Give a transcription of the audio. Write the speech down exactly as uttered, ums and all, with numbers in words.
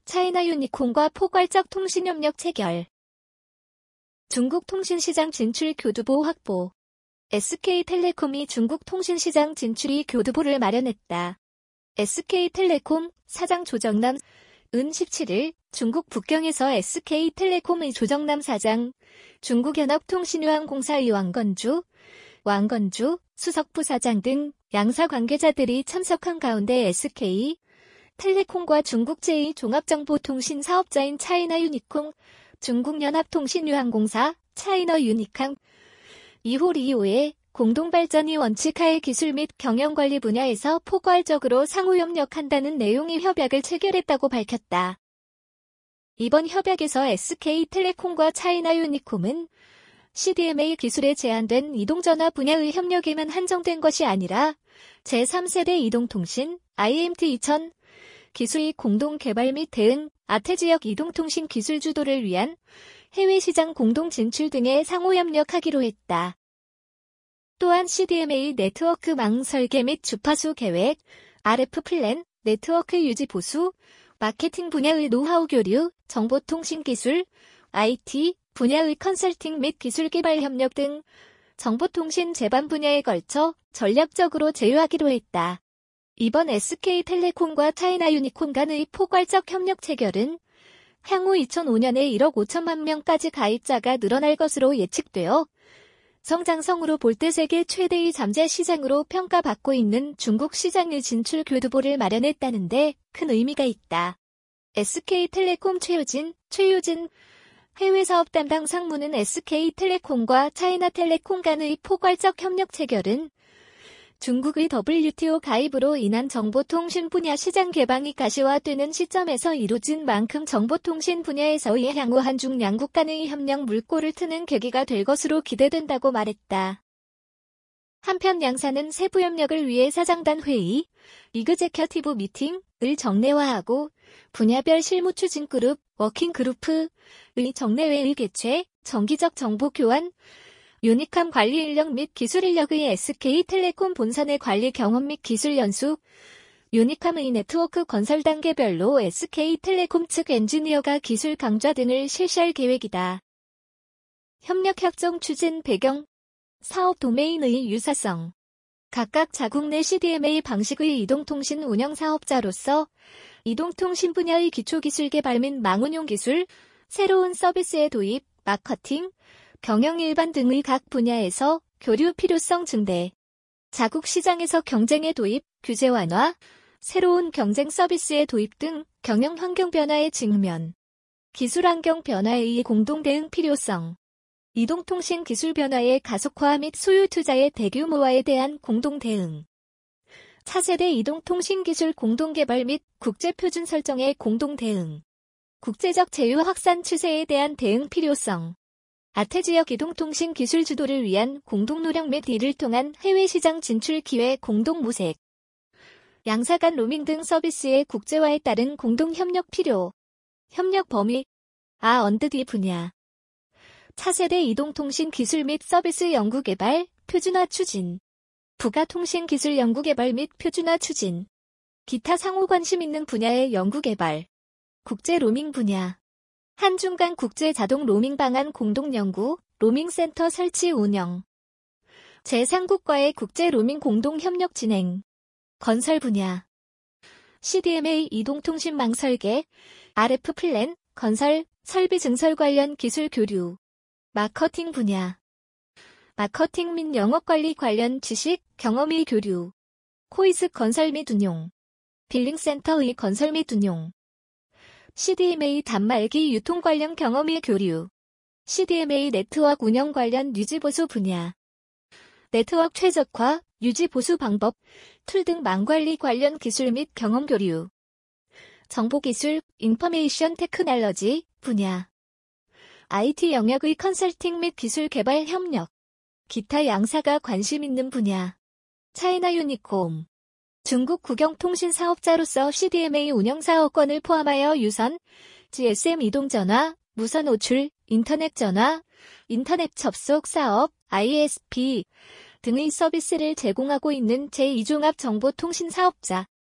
차이나 유니콘과 포괄적 통신협력 체결. 중국 통신시장 진출 교두보 확보. 에스케이텔레콤이 중국 통신시장 진출이 교두보를 마련했다. 에스케이텔레콤 사장 조정남 은 십칠일 중국 북경에서 에스케이텔레콤의 조정남 사장, 중국연합통신유한공사의 왕건주, 왕건주 수석부사장 등 양사 관계자들이 참석한 가운데 에스케이텔레콤과 중국 제이 종합정보통신 사업자인 차이나 유니콘, 중국연합통신유한공사, 차이나 유니캉, 이홀 이호의 공동발전이 원칙하에 기술 및 경영관리 분야에서 포괄적으로 상호협력한다는 내용의 협약을 체결했다고 밝혔다. 이번 협약에서 에스케이텔레콤과 차이나 유니콤은 씨디엠에이 기술에 제한된 이동전화 분야의 협력에만 한정된 것이 아니라 제삼 세대 이동통신, 아이엠티 이천 기술의 공동개발 및 대응, 아태지역 이동통신 기술 주도를 위한 해외시장 공동 진출 등에 상호협력하기로 했다. 또한 씨디엠에이 네트워크망 설계 및 주파수 계획, 알에프 플랜, 네트워크 유지 보수, 마케팅 분야의 노하우 교류, 정보통신 기술, 아이티 분야의 컨설팅 및 기술 개발 협력 등 정보통신 제반 분야에 걸쳐 전략적으로 제휴하기로 했다. 이번 에스케이텔레콤과 차이나 유니콘 간의 포괄적 협력 체결은 향후 이천오년에 일억 오천만 명까지 가입자가 늘어날 것으로 예측되어 성장성으로 볼 때 세계 최대의 잠재 시장으로 평가받고 있는 중국 시장의 진출 교두보를 마련했다는 데 큰 의미가 있다. 에스케이텔레콤 최효진, 최효진 해외사업 담당 상무는 에스케이텔레콤과 차이나텔레콤 간의 포괄적 협력 체결은 중국의 더블유티오 가입으로 인한 정보통신 분야 시장 개방이 가시화되는 시점에서 이루어진 만큼 정보통신 분야에서의 향후 한중 양국 간의 협력 물꼬를 트는 계기가 될 것으로 기대된다고 말했다. 한편 양사는 세부 협력을 위해 사장단 회의, 이그제큐티브 미팅을 정례화하고 분야별 실무 추진 그룹, 워킹 그룹의 정례회의 개최, 정기적 정보 교환, 유니캄 관리 인력 및 기술 인력의 에스케이텔레콤 본선의 관리 경험 및 기술 연수, 유니캄의 네트워크 건설 단계별로 에스케이텔레콤 측 엔지니어가 기술 강좌 등을 실시할 계획이다. 협력 협정 추진 배경, 사업 도메인의 유사성. 각각 자국 내 씨디엠에이 방식의 이동통신 운영 사업자로서 이동통신 분야의 기초기술 개발 및 망운용 기술, 새로운 서비스의 도입, 마케팅, 경영 일반 등의 각 분야에서 교류 필요성 증대, 자국 시장에서 경쟁의 도입, 규제 완화, 새로운 경쟁 서비스의 도입 등 경영 환경 변화의 직면, 기술 환경 변화에 의해 공동 대응 필요성, 이동통신 기술 변화의 가속화 및 소유 투자의 대규모화에 대한 공동 대응, 차세대 이동통신 기술 공동 개발 및 국제 표준 설정의 공동 대응, 국제적 제휴 확산 추세에 대한 대응 필요성, 아태지역 이동통신 기술 주도를 위한 공동 노력 및 이를 통한 해외 시장 진출 기회 공동 모색, 양사 간 로밍 등 서비스의 국제화에 따른 공동 협력 필요, 협력 범위, 아 언드 디 분야, 차세대 이동통신 기술 및 서비스 연구개발, 표준화 추진, 부가통신 기술 연구개발 및 표준화 추진, 기타 상호 관심 있는 분야의 연구개발, 국제 로밍 분야, 한중 간 국제 자동 로밍 방안 공동 연구, 로밍 센터 설치 운영, 제삼국과의 국제 로밍 공동 협력 진행, 건설 분야, 씨디엠에이 이동통신망 설계, 알에프 플랜, 건설, 설비 증설 관련 기술 교류, 마케팅 분야, 마케팅 및 영업관리 관련 지식, 경험의 교류, 코이스 건설 및 운용, 빌링센터의 건설 및 운용, 씨디엠에이 단말기 유통 관련 경험의 교류, 씨디엠에이 네트워크 운영 관련 유지보수 분야, 네트워크 최적화, 유지보수 방법, 툴 등 망관리 관련 기술 및 경험 교류, 정보기술, 인포메이션 테크놀로지 분야, 아이티 영역의 컨설팅 및 기술 개발 협력, 기타 양사가 관심 있는 분야, 차이나 유니콤, 중국 국영통신 사업자로서 씨디엠에이 운영사업권을 포함하여 유선, 지에스엠 이동전화, 무선 호출, 인터넷 전화, 인터넷 접속 사업, 아이에스피 등의 서비스를 제공하고 있는 제이 종합정보통신 사업자.